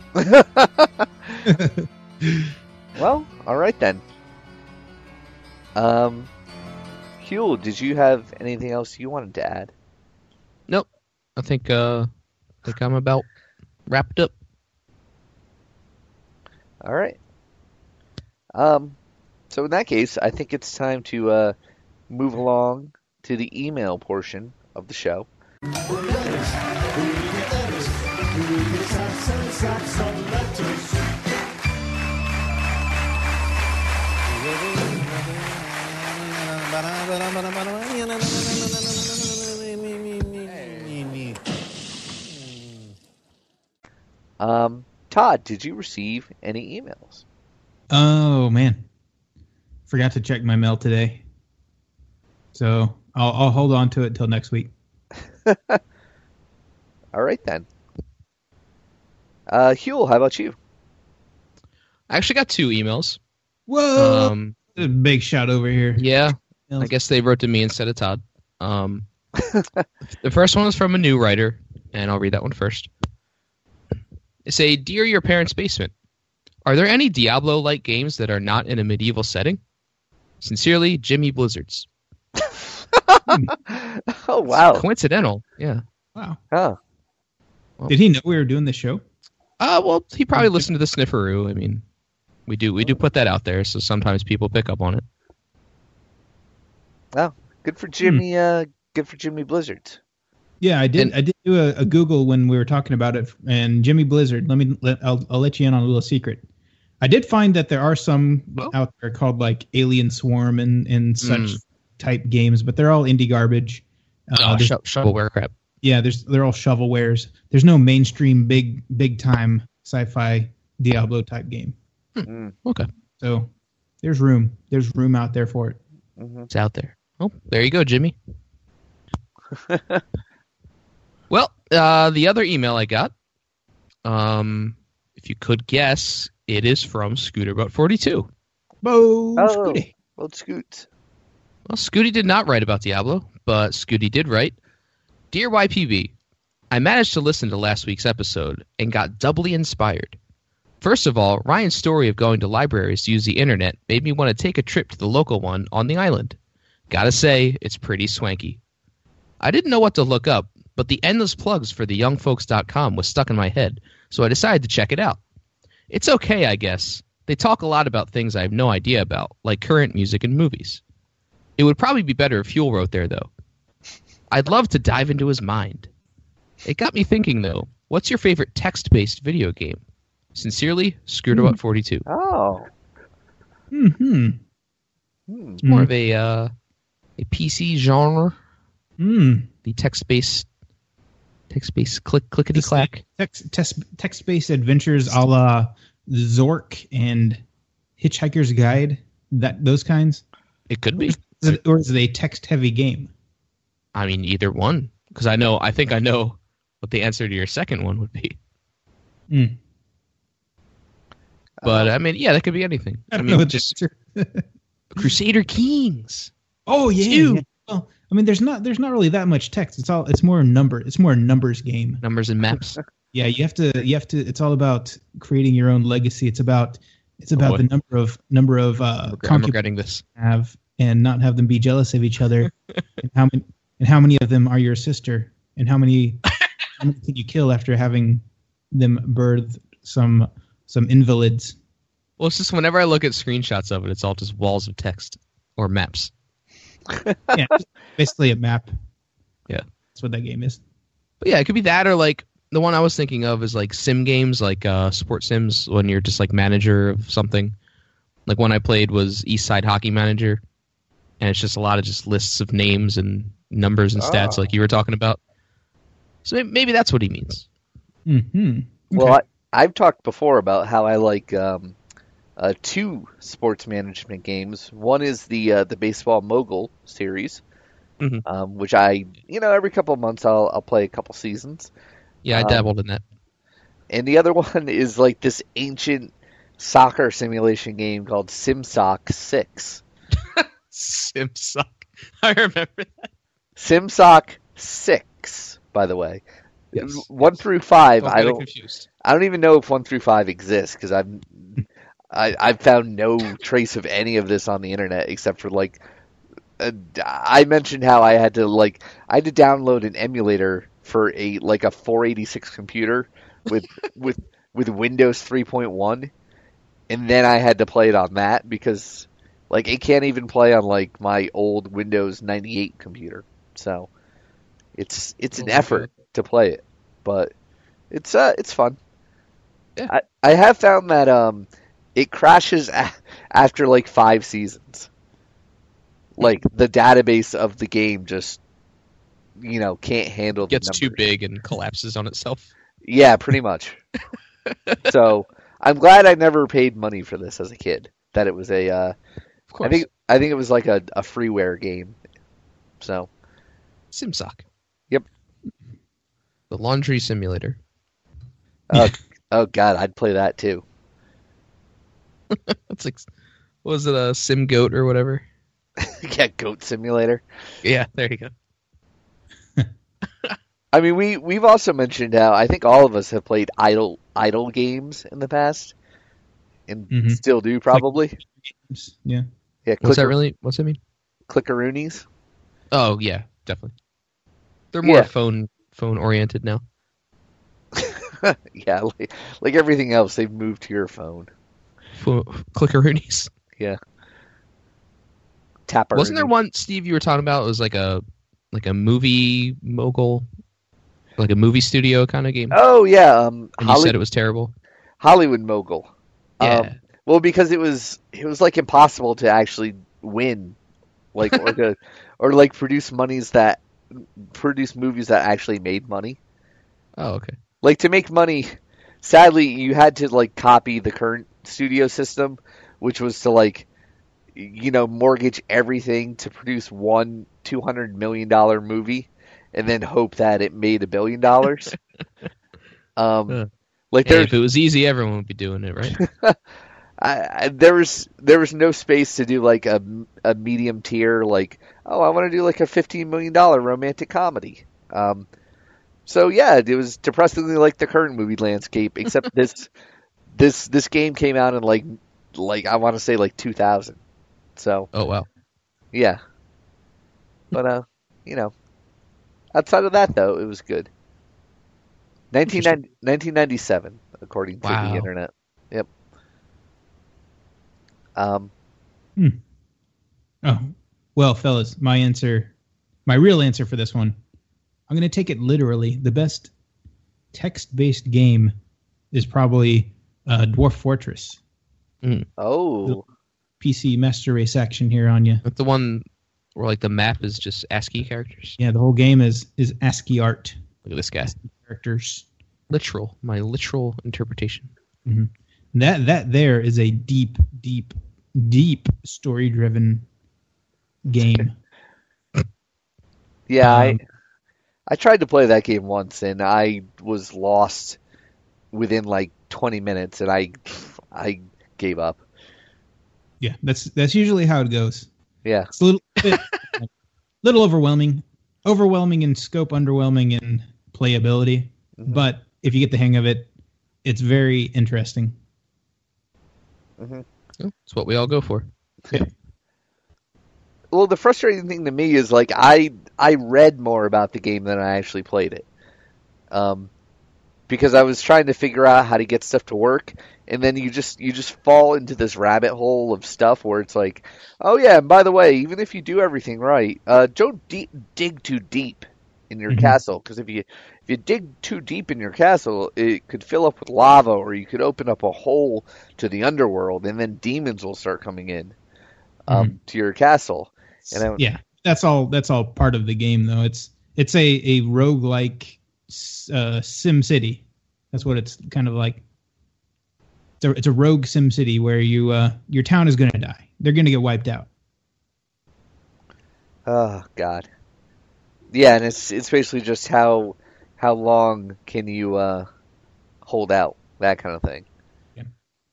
Well, all right then. Huel, did you have anything else you wanted to add? Nope. I think I'm about wrapped up. All right. So in that case, I think it's time to move along to the email portion of the show. Todd, did you receive any emails? Oh man, forgot to check my mail today, so I'll hold on to it till next week. All right then. Huel, how about you? I actually got 2 emails. Whoa! A big shout over here. Yeah, I guess they wrote to me instead of Todd. The first one is from a new writer, and I'll read that one first. They say, "Dear Your Parents' Basement, are there any Diablo-like games that are not in a medieval setting? Sincerely, Jimmy Blizzards." Oh, wow. Coincidental, yeah. Wow. Huh. Did he know we were doing this show? Well, he probably listened to the Snifferoo. I mean, we do put that out there, so sometimes people pick up on it. Oh, good for Jimmy. Good for Jimmy Blizzards. Yeah, I did. I did do a Google when we were talking about it, and Jimmy Blizzard. I'll let you in on a little secret. I did find that there are some out there called like Alien Swarm and such type games, but they're all indie garbage. Shovelware crap. Yeah, they're all shovelwares. There's no mainstream big time sci-fi Diablo type game. Okay. So there's room. There's room out there for it. It's out there. Oh, there you go, Jimmy. Well, the other email I got, if you could guess, it is from Scooterbutt42. Scooty. Well, Scoot. Well, Scooty did not write about Diablo, but Scooty did write, "Dear YPB, I managed to listen to last week's episode and got doubly inspired. First of all, Ryan's story of going to libraries to use the internet made me want to take a trip to the local one on the island. Gotta say, it's pretty swanky. I didn't know what to look up, but the endless plugs for the youngfolks.com was stuck in my head, so I decided to check it out. It's okay, I guess. They talk a lot about things I have no idea about, like current music and movies. It would probably be better if Huel wrote there, though. I'd love to dive into his mind. It got me thinking, though, what's your favorite text-based video game? Sincerely, Scooterbutt42. Oh. It's more of a PC genre. The text-based clickety-clack. Text-based adventures a la Zork and Hitchhiker's Guide, those kinds? It could be. Or is it a text-heavy game? I mean, either one. Because I think I know what the answer to your second one would be. But, I mean, yeah, that could be anything. I mean, just Crusader Kings. Oh, yeah. Well, I mean, there's not really that much text. It's more a numbers game. Numbers and maps. Yeah, you have to. It's all about creating your own legacy. It's about the number of I'm regretting this. Have and not have them be jealous of each other. and how many of them are your sister? And how many can you kill after having them birth some invalids? Well, it's just whenever I look at screenshots of it, it's all just walls of text or maps. Yeah, basically a map. Yeah. That's what that game is. But yeah, it could be that, or like the one I was thinking of is like sim games, like sports sims, when you're just like manager of something. Like one I played was East Side Hockey Manager, and it's just a lot of just lists of names and numbers and stats, like you were talking about. So maybe that's what he means. Mm-hmm. Okay. Well, I've talked before about how I like two sports management games. One is the Baseball Mogul series, which I, every couple of months I'll play a couple seasons. Yeah, I dabbled in that. And the other one is like this ancient soccer simulation game called SimSock 6. SimSock. I remember that. SimSock 6, by the way. Yes. 1 through 5, I don't confused. I don't even know if 1 through 5 exists because I've found no trace of any of this on the internet except for like I mentioned how I had to download an emulator for a 486 computer with Windows 3.1, and then I had to play it on that because it can't even play on my old Windows 98 computer. So it's an effort to play it, but it's fun. Yeah. I have found that it crashes after 5 seasons. The database of the game just can't handle the gets too big and collapses on itself. Yeah, pretty much. So I'm glad I never paid money for this as a kid. That it was a of course. I think it was like a freeware game. So SimSock. Yep. The laundry simulator. Oh god, I'd play that too. It's like, what was it, a Sim Goat or whatever? Yeah, Goat Simulator. Yeah, there you go. I mean, we've also mentioned how I think all of us have played idle games in the past, and still do probably. Yeah. Yeah. What's that mean? Clickaroonies. Oh yeah, definitely. They're more phone oriented now. Yeah, like everything else, they've moved to your phone. Clickaroonies. Yeah. Tapper. Wasn't there one, Steve, you were talking about? It was like a movie mogul, like a movie studio kind of game. Oh yeah. And you said it was terrible. Hollywood Mogul. Yeah. Well, because it was impossible to actually win, or produce movies that actually made money. Oh, okay. To make money, sadly, you had to copy the current studio system, which was to mortgage everything to produce one $200 million movie, and then hope that it made $1 billion. If it was easy, everyone would be doing it, right? There was no space to do a medium tier, I want to do a $15 million romantic comedy. So yeah, it was depressingly like the current movie landscape, except this game came out in I want to say 2000. So oh wow, yeah. But outside of that though, it was good. 1997, according to the internet. Yep. Oh well, fellas, my real answer for this one, I'm going to take it literally. The best text-based game is probably Dwarf Fortress. Oh. PC Master Race action here on you. That's the one where the map is just ASCII characters. Yeah, the whole game is ASCII art. Look at this guy. ASCII characters. My literal interpretation. Mm-hmm. That there is a deep story-driven game. Yeah, I tried to play that game once, and I was lost within 20 minutes, and I gave up. Yeah, that's usually how it goes. Yeah, it's a little bit, little overwhelming in scope, underwhelming in playability. Mm-hmm. But if you get the hang of it, it's very interesting. Mm-hmm. It's what we all go for. Yeah. Well, the frustrating thing to me is I read more about the game than I actually played it. because I was trying to figure out how to get stuff to work, and then you just fall into this rabbit hole of stuff where it's like, oh yeah, and by the way, even if you do everything right, don't dig too deep in your castle, because if you dig too deep in your castle, it could fill up with lava, or you could open up a hole to the underworld, and then demons will start coming in to your castle. And yeah, that's all part of the game, though. It's a roguelike Sim City. That's what it's kind of like. It's a rogue Sim City where your town is going to die. They're going to get wiped out. Oh God. Yeah, and it's basically just how long can you hold out, that kind of thing. Yeah.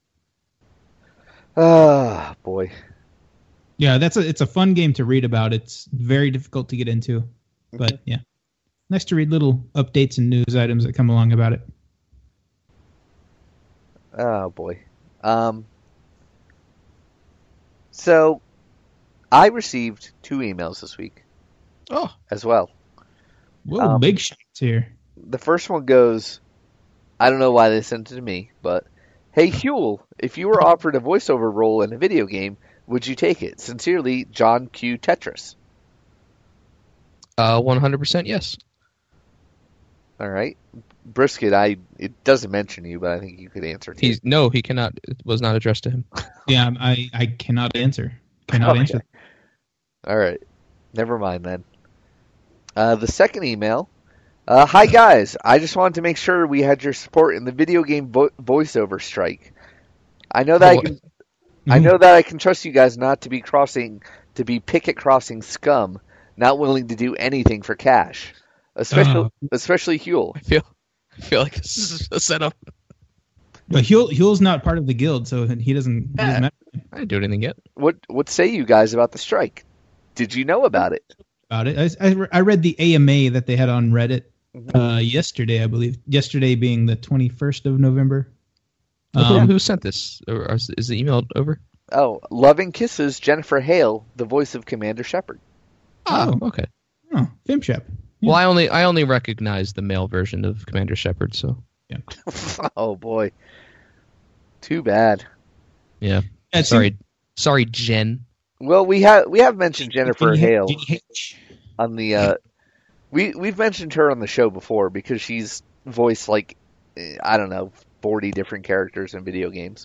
Ah, boy. Yeah, it's a fun game to read about. It's very difficult to get into, but yeah, nice to read little updates and news items that come along about it. Oh boy. So I received 2 emails this week. Oh, as well. Whoa, big shots here. The first one goes, I don't know why they sent it to me, but hey Huel, if you were offered a voiceover role in a video game, would you take it? Sincerely, John Q. Tetris. 100% yes. All right. Brisket, it doesn't mention you, but I think you could answer too. No, he cannot. It was not addressed to him. Yeah, I cannot answer. Cannot answer. All right. Never mind then. The second email. Hi guys, I just wanted to make sure we had your support in the video game voiceover strike. I know that I can trust you guys not to be picket crossing scum, not willing to do anything for cash. Especially Huel. I feel like this is a setup. But Huel's not part of the guild, so he doesn't matter. I didn't do anything yet. What say you guys about the strike? Did you know about it? About it, I read the AMA that they had on Reddit yesterday, I believe. Yesterday being the 21st of November. Who sent this? Or is the email over? Oh, loving kisses, Jennifer Hale, the voice of Commander Shepard. Oh, okay. Oh, FimShep. Yeah. Well, I only recognize the male version of Commander Shepard, so yeah. Oh boy, too bad. Yeah. Sorry, Jen. Well, we have mentioned Jennifer Hale on the. We've mentioned her on the show before because she's voiced like 40 different characters in video games.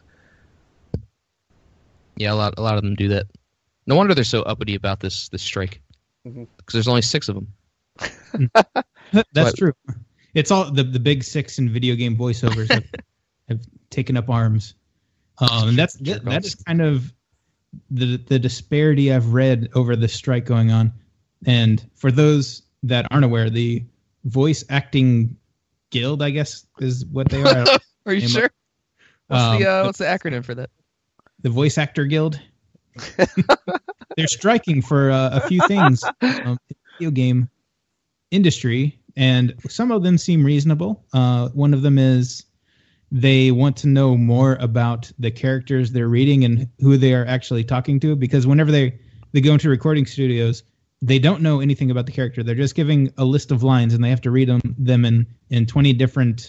Yeah, a lot of them do that. No wonder they're so uppity about this strike. Because there's only 6 of them. That's true. It's all the big 6 in video game voiceovers have taken up arms. And that is kind of the disparity I've read over the strike going on. And for those that aren't aware, the voice acting guild, I guess, is what they are. Are you sure? What's the acronym for that? The Voice Actor Guild. They're striking for a few things in the video game industry, and some of them seem reasonable. One of them is they want to know more about the characters they're reading and who they are actually talking to, because whenever they go into recording studios, they don't know anything about the character. They're just giving a list of lines, and they have to read them in 20 different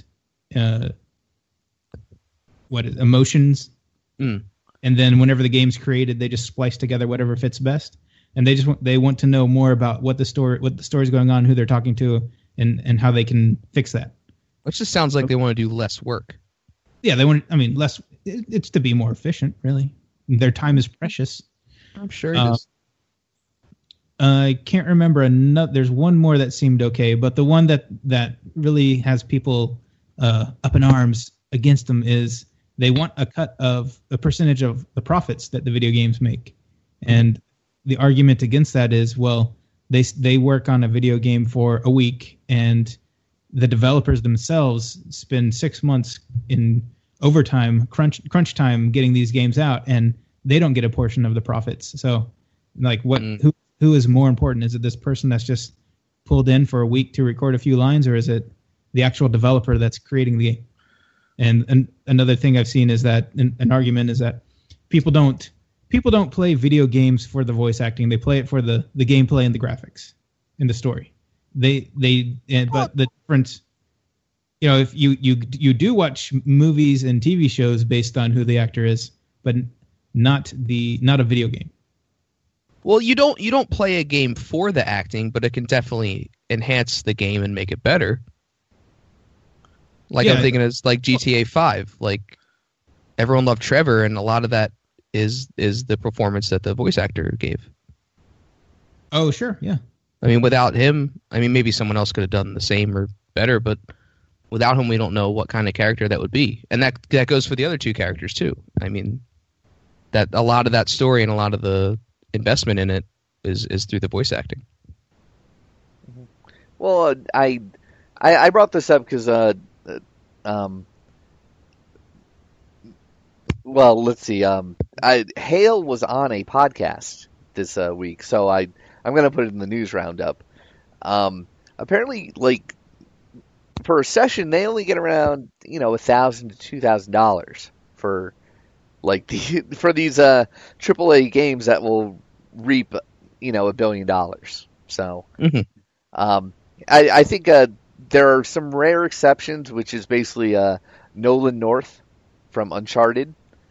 emotions. And then whenever the game's created, they just splice together whatever fits best. And they want to know more about what the story's going on, who they're talking to, and how they can fix that. Which just sounds like they want to do less work. Yeah, they want. I mean, less. It's to be more efficient, really. Their time is precious. I'm sure it is. I can't remember there's one more that seemed okay, but the one that really has people up in arms against them is they want a percentage of the profits that the video games make. And the argument against that is, well, they work on a video game for a week, and the developers themselves spend 6 months in overtime, crunch time getting these games out, and they don't get a portion of the profits. So, like, who is more important? Is it this person that's just pulled in for a week to record a few lines, or is it the actual developer that's creating the game? And another thing I've seen is that an argument is that people don't play video games for the voice acting. They play it for the gameplay and the graphics and the story. But the difference if you do watch movies and TV shows based on who the actor is, but not a video game. Well, you don't play a game for the acting, but it can definitely enhance the game and make it better. Like, I'm thinking it's like GTA 5. Like, everyone loved Trevor, and a lot of that is the performance that the voice actor gave. Oh, sure, yeah. I mean, without him, maybe someone else could have done the same or better, but without him, we don't know what kind of character that would be. And that goes for the other two characters, too. I mean, that a lot of that story and a lot of the investment in it is through the voice acting. Well, I brought this up because well, let's see. Hale was on a podcast this week, so I'm going to put it in the news roundup. Apparently, like, for a session, they only get around $1,000 to $2,000 for for these AAA games that will reap $1 billion. So, I think there are some rare exceptions, which is basically Nolan North from Uncharted.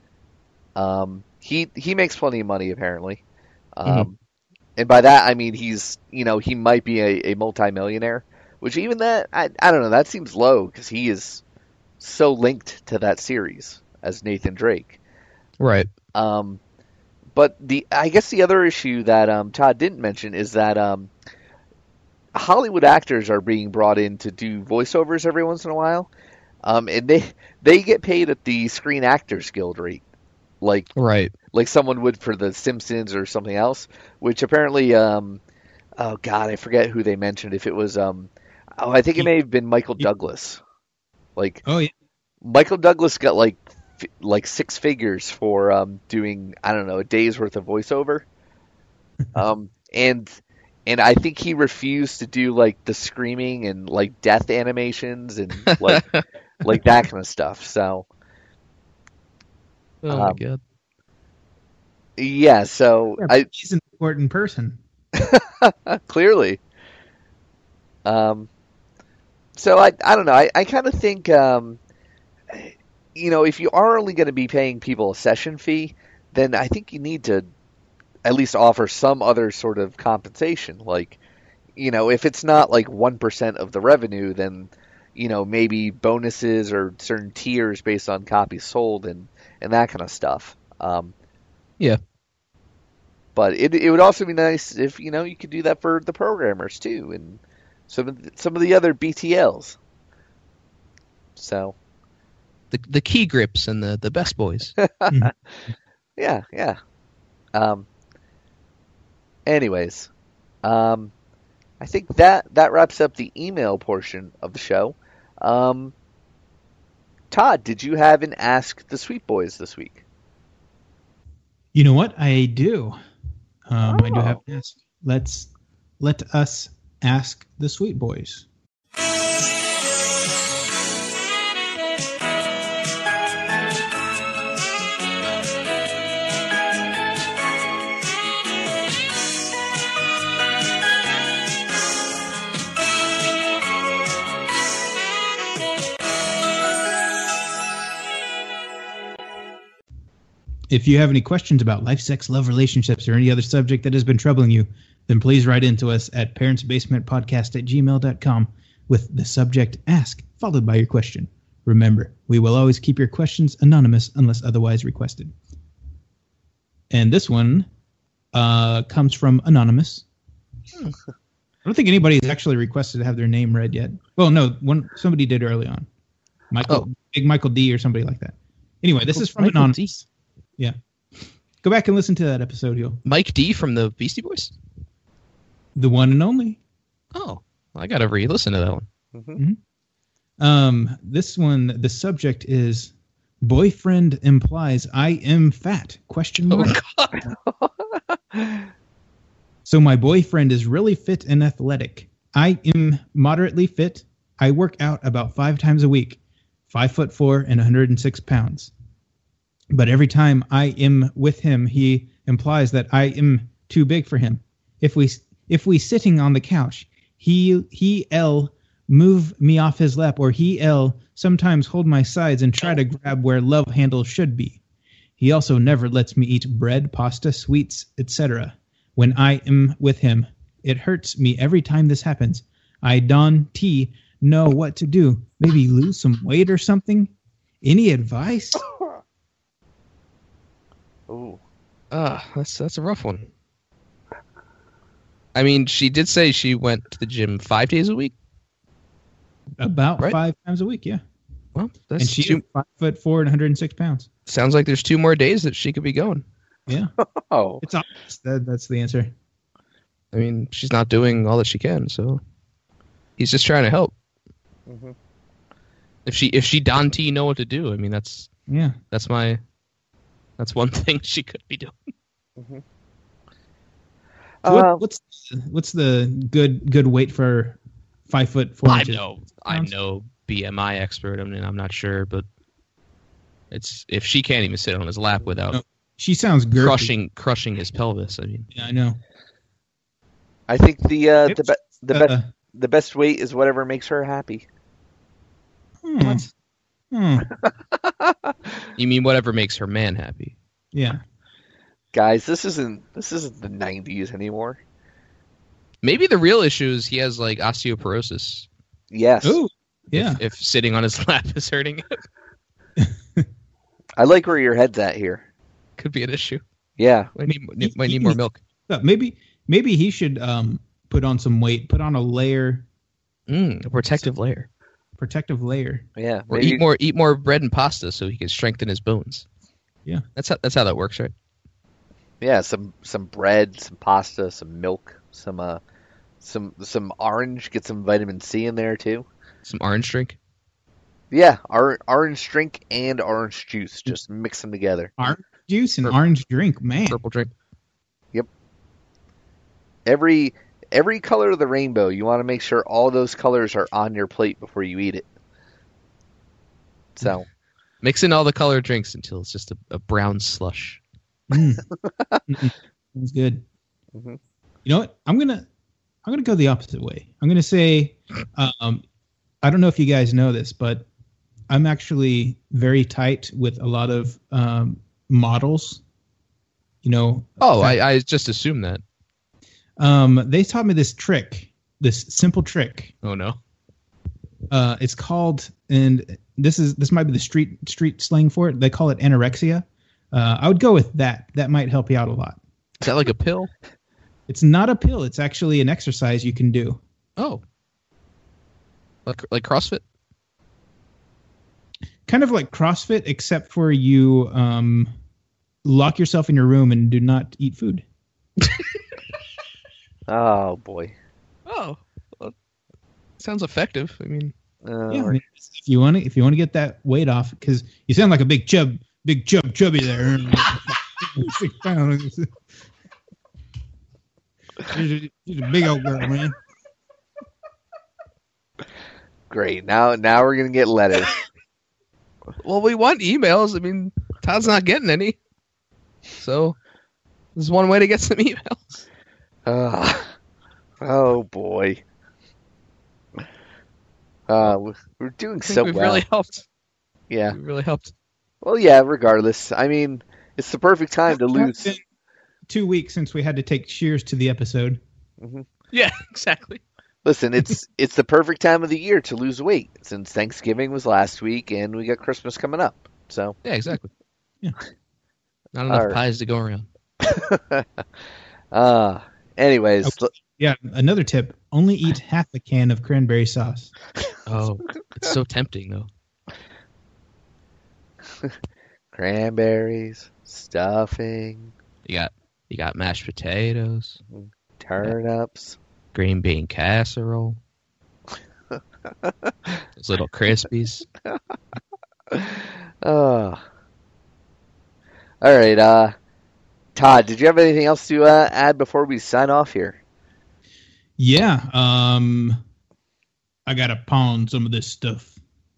He makes plenty of money apparently, and by that I mean he's he might be a multimillionaire, which even that I don't know, that seems low because he is so linked to that series as Nathan Drake. Right. But I guess the other issue that Todd didn't mention is that Hollywood actors are being brought in to do voiceovers every once in a while, and they get paid at the Screen Actors Guild rate, like someone would for The Simpsons or something else. Which apparently, oh god, I forget who they mentioned. If it was, I think it may have been Michael Douglas. Like, oh yeah, Michael Douglas got like six figures for doing, I don't know, a day's worth of voiceover, and I think he refused to do like the screaming and like death animations and like that kind of stuff. So, oh my god, yeah. So he's an important person. Clearly. So I don't know. I kind of think if you are only going to be paying people a session fee, then I think you need to at least offer some other sort of compensation. Like, if it's not like 1% of the revenue, then, maybe bonuses or certain tiers based on copies sold and that kind of stuff. Yeah. But it would also be nice if, you could do that for the programmers too, and some of the other BTLs. So. The key grips and the best boys. Yeah. Anyways, I think that wraps up the email portion of the show. Todd, did you have an Ask the Sweet Boys this week? You know what? I do. I do have an ask. Let us ask the Sweet Boys. If you have any questions about life, sex, love, relationships, or any other subject that has been troubling you, then please write into us at parentsbasementpodcast@gmail.com with the subject Ask, followed by your question. Remember, we will always keep your questions anonymous unless otherwise requested. And this one comes from Anonymous. I don't think anybody has actually requested to have their name read yet. Well, no, somebody did early on. Big Michael D or somebody like that. Anyway, this is from Michael Anonymous. D. Yeah. Go back and listen to that episode, Mike D from the Beastie Boys? The one and only. Oh, I got to re-listen to that one. Mm-hmm. This one, the subject is boyfriend implies I am fat, ? Oh, God. So my boyfriend is really fit and athletic. I am moderately fit. I work out about 5 times a week, 5'4" and 106 pounds. But every time I am with him, he implies that I am too big for him. If we sitting on the couch, he move me off his lap, or he'll sometimes hold my sides and try to grab where love handles should be. He also never lets me eat bread, pasta, sweets, etc. when I am with him. It hurts me every time this happens. I don't know what to do. Maybe lose some weight or something? Any advice? Ooh. That's a rough one. I mean, she did say she went to the gym 5 days a week. About Right. 5 times a week, yeah. Well, that's And she's 5'4" and 106 pounds. sounds like there's 2 more days that she could be going. Yeah, Oh. it's obvious. That's the answer. I mean, she's not doing all that she can, so he's just trying to help. Mm-hmm. If she Dante know what to do, I mean that's Yeah. one thing she could be doing. Mm-hmm. What's the good weight for 5'4" inches? I'm no BMI expert. I mean, I'm not sure, but it's if she can't even sit on his lap without No, she sounds girthy. crushing his pelvis. I mean, Yeah, I know. I think the Uh, best weight is whatever makes her happy. hmm. Hmm. you mean whatever makes her man happy? Yeah. Guys, this isn't the 90s anymore. Maybe the real issue is he has like osteoporosis. Yes. Oh, yeah. If sitting on his lap is hurting him, I like where your head's at here. could be an issue. Yeah. Might need more milk. Maybe he should put on some weight, put on a layer, A protective layer. protective layer. Yeah. Or maybe- eat more bread and pasta so he can strengthen his bones. Yeah. That's how that works, right? Yeah, some bread, some pasta, some milk, some orange. Get some vitamin C in there too. Some orange drink. Yeah, orange drink and orange juice. Just mix them together. Orange juice and Purple. orange drink, man. Purple drink. Every color of the rainbow. You want to make sure all those colors are on your plate before you eat it. So Mix in all the colored drinks until it's just a brown slush. That's good. Mhm. You know what? I'm gonna go the opposite way. I'm gonna say, I don't know if you guys know this, but I'm actually very tight with a lot of models. You know. Oh, I just assumed that. They taught me this trick, this simple trick. Oh no. It's called, and this might be the street slang for it. They call it anorexia. I would go with that. That might help you out a lot. Is that like a pill? It's not a pill. It's actually an exercise you can do. Oh. Like CrossFit? Kind of like CrossFit, except for you lock yourself in your room and do not eat food. oh boy. Oh. Well, sounds effective. I mean, Yeah, I mean, if you want to get that weight off, because you sound like a big chubby there. 6 pounds. She's a big old girl, man. Great. Now we're gonna get letters. well, we want emails. I mean, Todd's not getting any. So, this is one way to get some emails. Oh boy. We're doing I think so we've well. really helped. Yeah. We've really helped. Well, yeah. Regardless, I mean, it's the perfect time to lose. It's been 2 weeks since we had to take Shears to the episode. Yeah, exactly. Listen, it's the perfect time of the year to lose weight since Thanksgiving was last week and we got Christmas coming up. So Yeah, exactly. Yeah. Not enough Alright. pies to go around. anyways, Yeah, another tip: only eat half a can of cranberry sauce. Oh, it's so tempting though. cranberries, stuffing, You got mashed potatoes, turnips. green bean casserole, those little crispies. All right, Todd, did you have anything else to add before we sign off here? Yeah, I gotta pawn some of this stuff.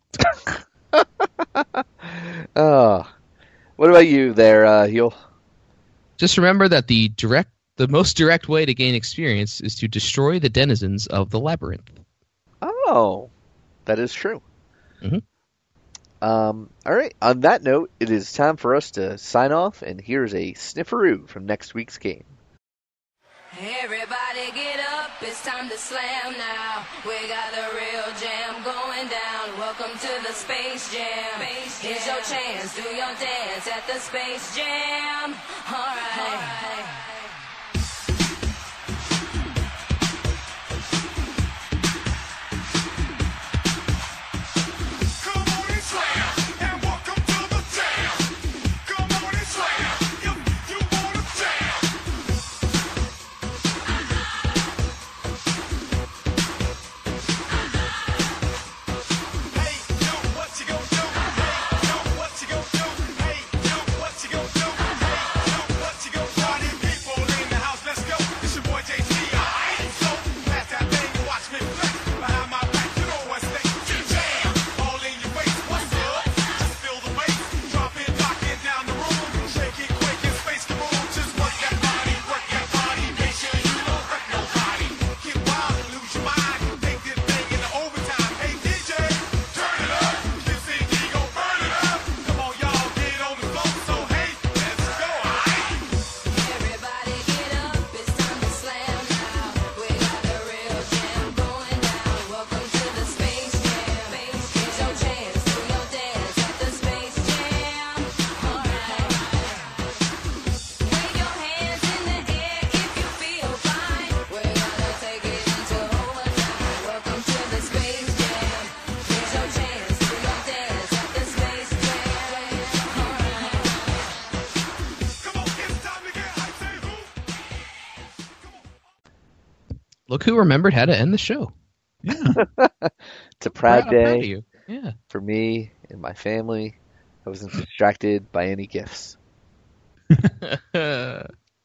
What about you there, Huel? Just remember that the most direct way to gain experience is to destroy the denizens of the labyrinth. Oh, that is true. Mhm. All right. On that note, it is time for us to sign off, and here's a snifferoo from next week's game. Everybody get up, it's time to slam now. We got the real jam going down. Welcome to the Space Jam. Here's your chance, do your dance at the Space Jam. All right. Look who remembered how to end the show. Yeah. It's a proud I'm proud of day you. Yeah. for me and my family. I wasn't distracted by any gifts.